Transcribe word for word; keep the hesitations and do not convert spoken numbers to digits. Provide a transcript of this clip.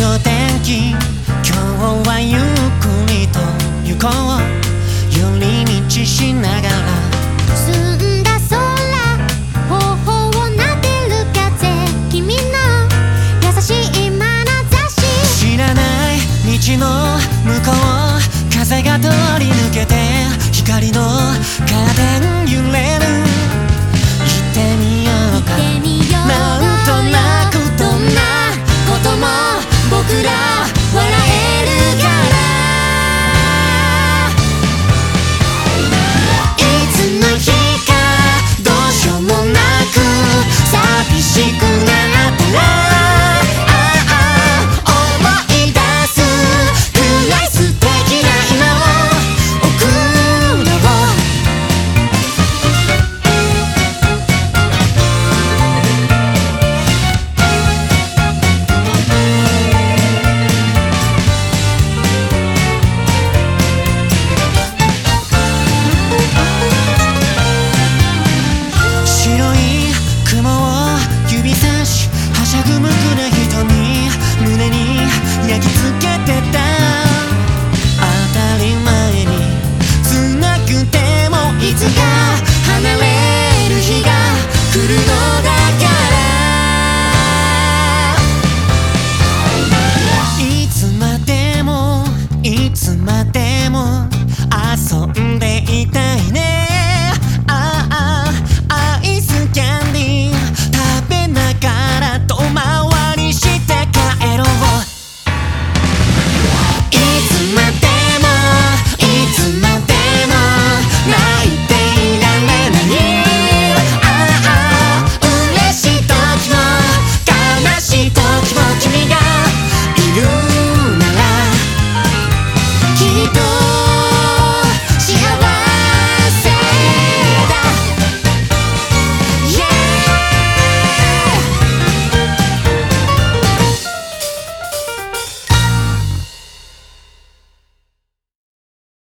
の天気、今日はゆっくりと行こう。寄り道しながら澄んだ空、頬をなでる風、君の優しい眼差し。 知らない道の向こう、風が通り抜けて光のカーテン